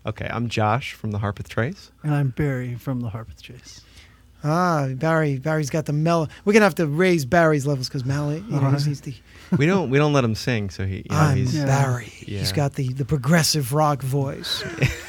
Okay, I'm Josh from the Harpeth Trace. And I'm Barry from the Harpeth Trace. Barry's got the mellow. We're gonna have to raise Barry's levels because Mally, he's the. We don't let him sing, so I'm he's Barry. Yeah. He's got the progressive rock voice.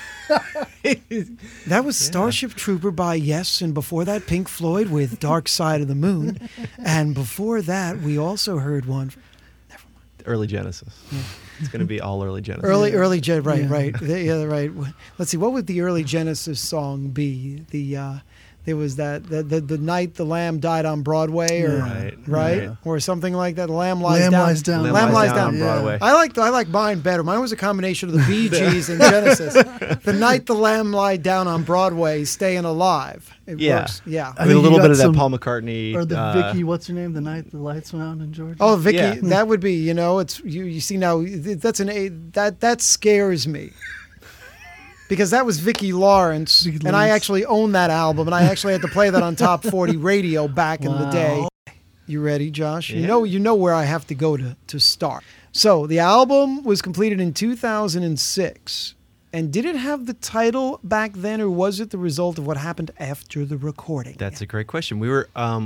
That was Starship Trooper by Yes, and before that Pink Floyd with Dark Side of the Moon, and before that we also heard one. Early Genesis. Yeah. It's going to be all early Genesis. Right. Yeah, right. Let's see. What would the early Genesis song be? There was the night the lamb died on Broadway, or right, or something like that. Lamb lies down. Lamb lies down on Broadway. I like mine better. Mine was a combination of the Bee Gees and Genesis. The night the lamb lied down on Broadway, staying alive. It works. Yeah. With a little bit of that Paul McCartney. Or the Vicky, what's her name? The night the lights went out in Georgia. Oh, Vicky, that would be. It's you see now. That scares me. Because that was Vicki Lawrence, and I actually own that album, and I actually had to play that on Top 40 radio back in the day. You ready, Josh? Yeah. You know where I have to go to start. So the album was completed in 2006, and did it have the title back then, or was it the result of what happened after the recording? That's a great question. We were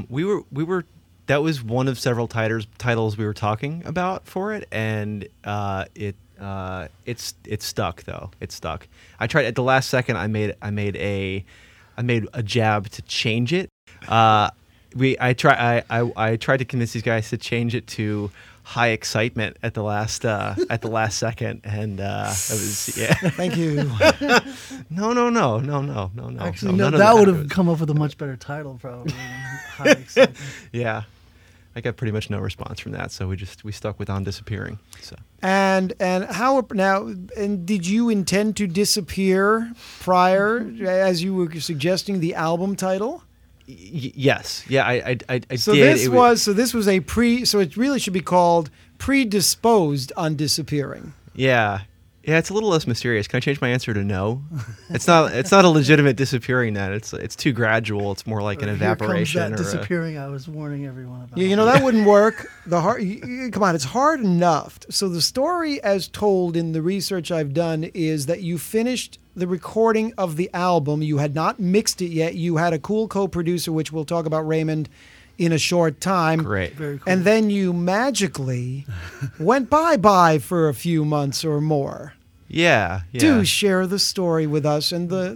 that was one of several titles we were talking about for it, and it stuck though. It stuck. I tried at the last second. I made a jab to change it. I tried to convince these guys to change it to High Excitement at the last second, and it was Thank you. No. Actually, no, that would have come up with a much better title, probably. High Excitement. Yeah. I got pretty much no response from that, so we stuck with On Disappearing. So and how now? And did you intend to disappear prior, as you were suggesting, the album title? Yes, yeah, I so did. This was a pre. So it really should be called Predisposed on Disappearing. Yeah. Yeah, it's a little less mysterious. Can I change my answer to no? It's not a legitimate disappearing. Then it's too gradual. It's more like an evaporation. Here comes that disappearing. I was warning everyone about. Yeah, that wouldn't work. Come on, it's hard enough. So the story, as told in the research I've done, is that you finished the recording of the album. You had not mixed it yet. You had a cool co-producer, which we'll talk about, Raymond, in a short time. Great. Very cool. And then you magically went bye-bye for a few months or more. Yeah. Do share the story with us and the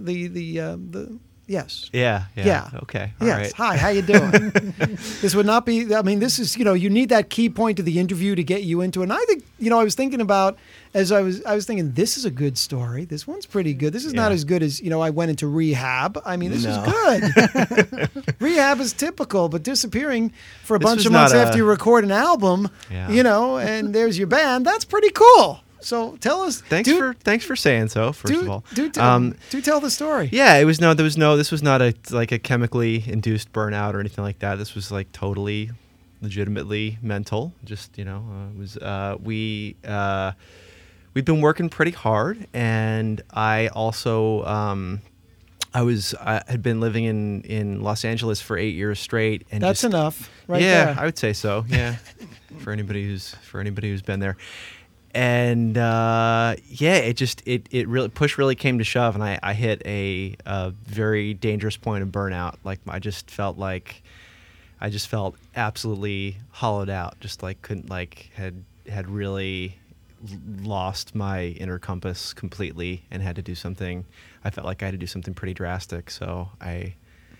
yes. Yeah. Okay. All yes. right. Hi, how you doing? This would not be, this is, you need that key point of the interview to get you into it. And I think, I was thinking about, as I was thinking, this is a good story. This one's pretty good. This is not as good as, I went into Rehab. This is good. Rehab is typical, but Disappearing for a bunch of months after you record an album, and there's your band, that's pretty cool. So tell us. Thanks for saying so. First of all, do tell the story. Yeah, this was not a chemically induced burnout or anything like that. This was like totally, legitimately mental. Just it was we'd been working pretty hard, and I also I had been living in Los Angeles for 8 years straight, and that's enough, right? Yeah, there. I would say so. Yeah, for anybody who's been there. And it really push really came to shove, and I hit a very dangerous point of burnout. Like I just felt absolutely hollowed out. Just like couldn't had really lost my inner compass completely, and had to do something. I felt like I had to do something pretty drastic. So I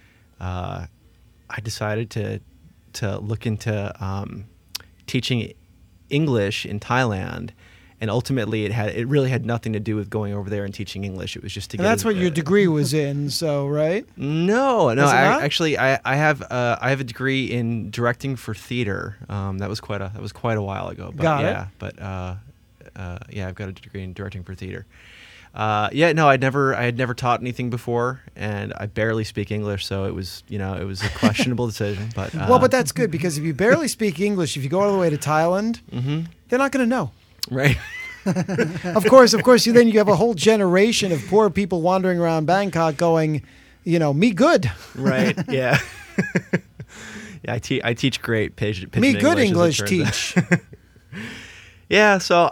decided to look into teaching English in Thailand, and ultimately it really had nothing to do with going over there and teaching English. It was just to get. And that's what your degree was in, so right? No. I have a degree in directing for theater. That was quite a while ago. But Got it. But I've got a degree in directing for theater. I had never taught anything before, and I barely speak English, so it was a questionable decision. But but that's good, because if you barely speak English, if you go all the way to Thailand, they're not going to know. Right. Of course. Then you have a whole generation of poor people wandering around Bangkok going, me good. Right. Yeah. Yeah. I teach great pitch me good English teach. Yeah, so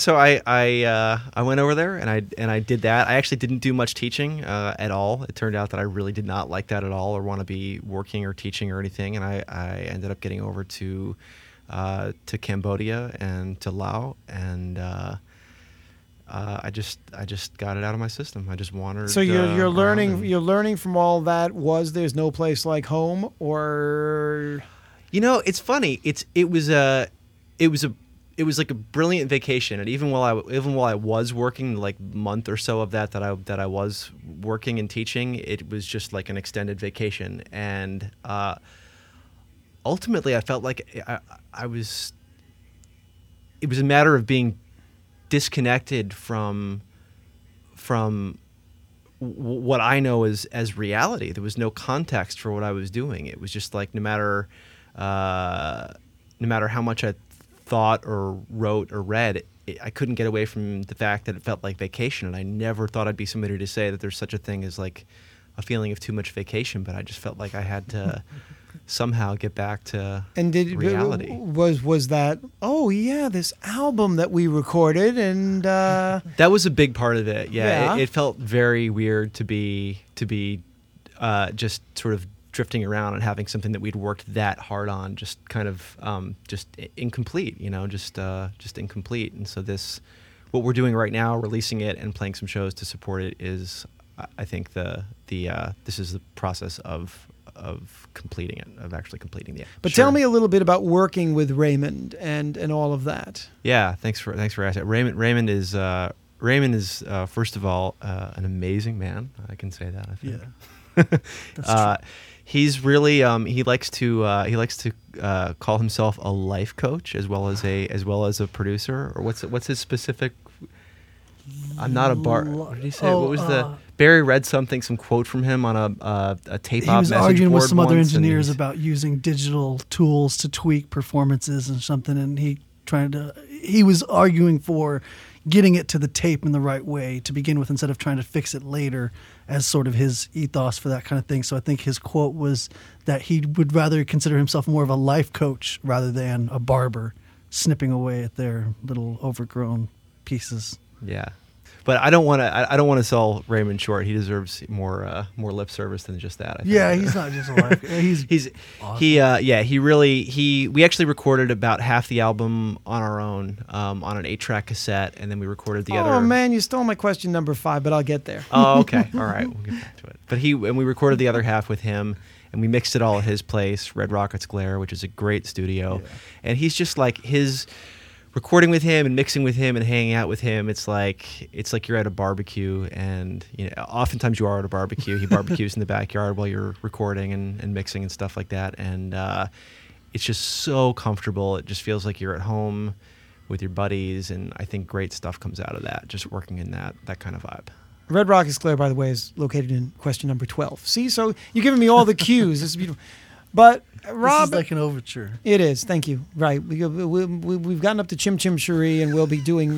I went over there and I did that. I actually didn't do much teaching at all. It turned out that I really did not like that at all, or want to be working or teaching or anything. And I ended up getting over to Cambodia and to Laos, and I just got it out of my system. I just wandered. So you're learning from all that. There's no place like home, or it's funny. It was like a brilliant vacation, and even while I was working, like month or so of that I was working and teaching, it was just like an extended vacation. And ultimately, I felt like it was a matter of being disconnected from what I know as reality. There was no context for what I was doing. It was just like no matter how much I thought or wrote or read, I couldn't get away from the fact that it felt like vacation. And I never thought I'd be somebody to say that there's such a thing as like a feeling of too much vacation, but I just felt like I had to somehow get back to reality. Was that, oh yeah, this album that we recorded, and that was a big part of it. Yeah. It felt very weird to be just sort of drifting around and having something that we'd worked that hard on just kind of just incomplete, just incomplete. And so what we're doing right now, releasing it and playing some shows to support it, is I think this is the process of completing it, of actually completing the. But Tell me a little bit about working with Raymond and all of that. Yeah, thanks for asking. Raymond is first of all an amazing man. I can say that. I think. Yeah. That's true. He's really he likes to call himself a life coach as well as a producer. Or what's his specific? I'm not a bar. What did he say? What was the? Barry read some quote from him on a tape op. He was arguing with some other engineers about using digital tools to tweak performances and something, and he was arguing for getting it to the tape in the right way to begin with, instead of trying to fix it later, as sort of his ethos for that kind of thing. So I think his quote was that he would rather consider himself more of a life coach rather than a barber snipping away at their little overgrown pieces. Yeah. But I don't want to sell Raymond short. He deserves more lip service than just that. I think. Yeah, he's not just a life. He's awesome. We actually recorded about half the album on our own on an 8-track cassette, and then we recorded the other. Oh man, you stole my question number 5, but I'll get there. Oh, okay, all right, we'll get back to it. But we recorded the other half with him, and we mixed it all at his place, Red Rockets Glare, which is a great studio, and he's just like his. Recording with him and mixing with him and hanging out with him, it's like you're at a barbecue, and oftentimes you are at a barbecue. He barbecues in the backyard while you're recording and mixing and stuff like that, and it's just so comfortable. It just feels like you're at home with your buddies, and I think great stuff comes out of that, just working in that kind of vibe. Red Rockets Glare, by the way, is located in question number 12. See, so you're giving me all the cues. This is beautiful. But Rob, this is like an overture. It is. Thank you. Right. We've gotten up to Chim Chim Cherie, and we'll be doing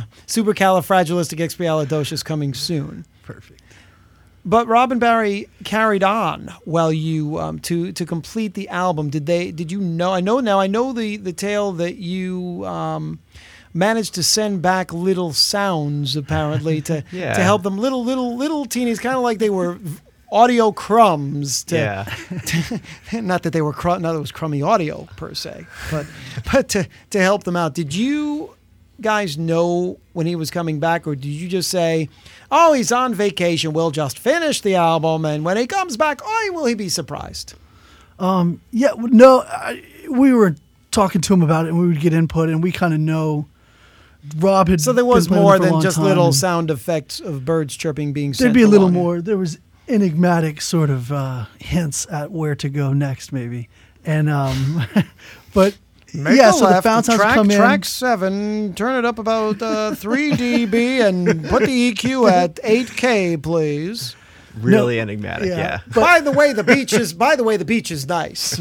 Supercalifragilisticexpialidocious coming soon. Perfect. But Rob and Barry carried on while you to complete the album. Did you know? I know now. I know the tale that you managed to send back little sounds apparently to help them, little teenies, kind of like they were audio crumbs not that it was crummy audio per se, but to help them out. Did you guys know when he was coming back, or did you just say, oh, he's on vacation, we'll just finish the album, and when he comes back, will he be surprised? We were talking to him about it, and we would get input, and we kind of know Rob had. So there was more than just little sound effects of birds chirping being sent. There'd be a little more. There was enigmatic sort of hints at where to go next, maybe. And but so the bounce sounds come in. Track 7, turn it up about 3 dB and put the EQ at 8K, please. Really enigmatic, yeah. But, by the way, the beach is nice.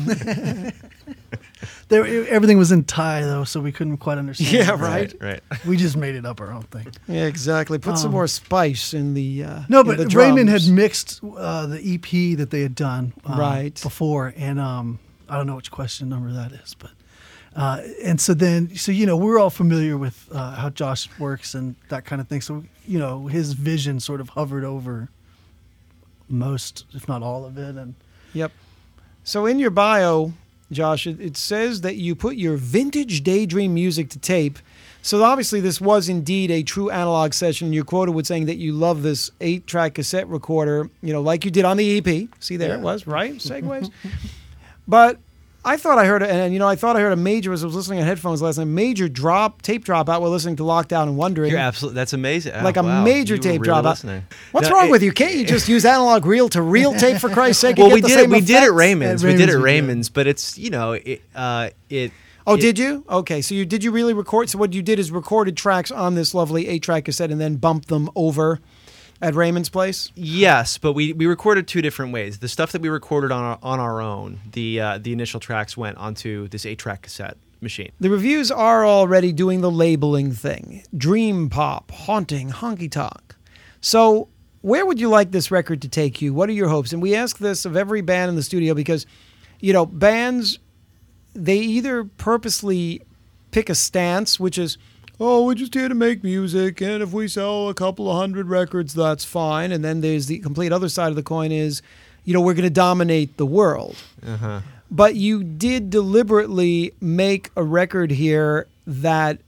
Everything was in Thai, though, so we couldn't quite understand. Yeah, right. We just made it up our own thing. Yeah, exactly. Put some more spice in the but Raymond had mixed the EP that they had done right before, and I don't know which question number that is, but And so we're all familiar with how Josh works and that kind of thing. So, his vision sort of hovered over most, if not all of it. And Yep. So in your bio, Josh, it says that you put your vintage Daydream music to tape. So obviously this was indeed a true analog session. You're quoted with saying that you love this 8-track cassette recorder, like you did on the EP. See, there it was, right? Segues. But I thought I heard a major, as I was listening on headphones last night, tape dropout while listening to Lockdown and Wondering. You're absolutely, that's amazing. Like a major tape dropout. Listening. What's wrong with you? Can't you just use analog reel to reel tape for Christ's sake? Well, we did it at Raymond's, but it's, Oh, did you? Okay, so did you really record? So what you did is recorded tracks on this lovely 8-track cassette and then bumped them over at Raymond's place? Yes, but we recorded two different ways. The stuff that we recorded on our own, the initial tracks went onto this 8-track cassette machine. The reviews are already doing the labeling thing. Dream pop, haunting, honky tonk. So where would you like this record to take you? What are your hopes? And we ask this of every band in the studio because, bands, they either purposely pick a stance, which is, we're just here to make music, and if we sell a couple of 100 records, that's fine. And then there's the complete other side of the coin is, we're going to dominate the world. Uh-huh. But you did deliberately make a record here that,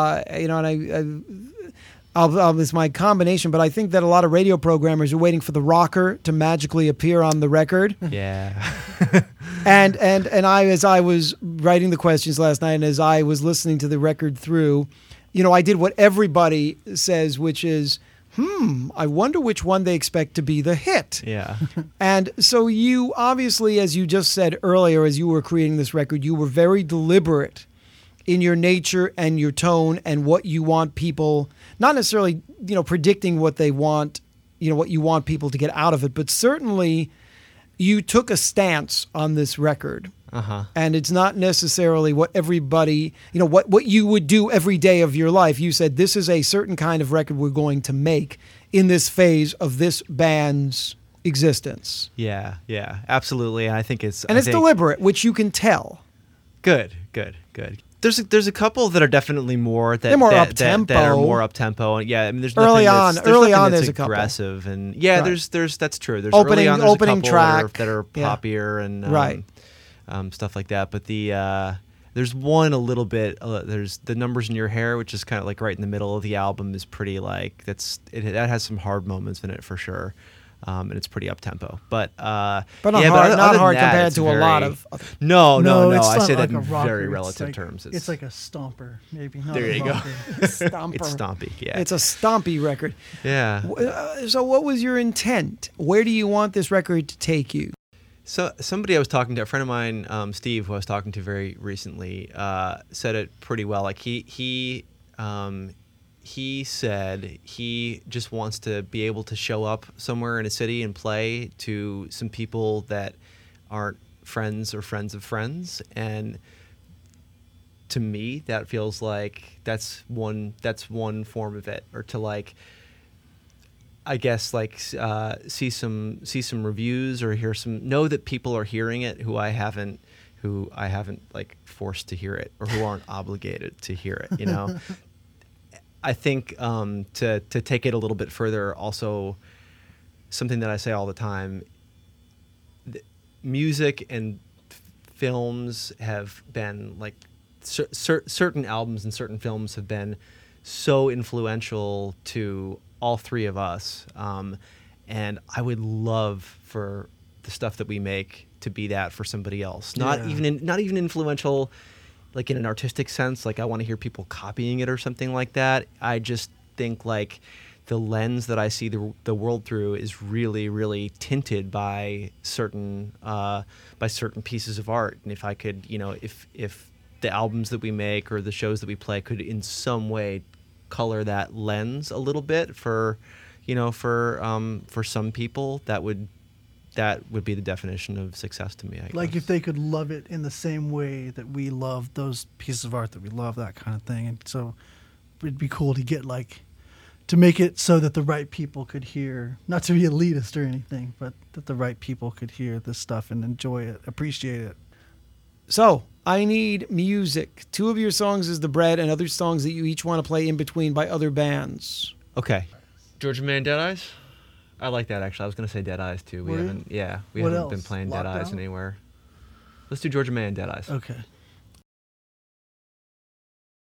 it's my combination, but I think that a lot of radio programmers are waiting for the rocker to magically appear on the record. Yeah. and as I was writing the questions last night, and as I was listening to the record through, I did what everybody says, which is, I wonder which one they expect to be the hit. Yeah. And so you obviously, as you just said earlier, as you were creating this record, you were very deliberate in your nature and your tone and what you want people, not necessarily, predicting what they want, what you want people to get out of it, but certainly you took a stance on this record. Uh-huh. And it's not necessarily what everybody, what you would do every day of your life. You said, this is a certain kind of record we're going to make in this phase of this band's existence. Yeah, absolutely. I think it's deliberate, which you can tell. Good. There's a couple that are definitely more that they're more up tempo. That are more up tempo. And yeah, I mean, there's early nothing on. There's aggressive a couple. and yeah, right. there's that's true. There's opening early on, opening a couple track that are poppier and right. Stuff like that. But there's one a little bit. There's the Numbers in Your Hair, which is kind of like right in the middle of the album. Is pretty that has some hard moments in it for sure. And it's pretty up tempo, but not hard compared to a lot of. No. It's I say like that in rocker. very relative terms. It's like a stomper, maybe. There you go. Stomper. It's stompy. Yeah, it's a stompy record. Yeah. So, what was your intent? Where do you want this record to take you? So, somebody I was talking to, a friend of mine, Steve, who I was talking to very recently, said it pretty well. Like he said he just wants to be able to show up somewhere in a city and play to some people that aren't friends or friends of friends. And to me, that feels like that's one form of it. Or to I guess see some reviews or know that people are hearing it who I haven't forced to hear it or who aren't obligated to hear it, I think to take it a little bit further, also something that I say all the time, music and films have been certain albums and certain films have been so influential to all three of us. And I would love for the stuff that we make to be that for somebody else. Not even influential like in an artistic sense, like I want to hear people copying it or something like that. I just think the lens that I see the world through is really, really tinted by certain pieces of art. And if I could, if the albums that we make or the shows that we play could in some way color that lens a little bit for some people, that would be the definition of success to me, I guess. If they could love it in the same way that we love those pieces of art that we love, that kind of thing. And so it'd be cool to get to make it so that the right people could hear, not to be elitist or anything, but that the right people could hear this stuff and enjoy it, appreciate it. So I need music. 2 of your songs is The Bread, and other songs that you each want to play in between by other bands. Okay. Georgia Man, Dead Eyes? I like that, actually. I was going to say Dead Eyes, too. We haven't been playing Dead Eyes anywhere. Let's do Georgia Man, Dead Eyes. Okay.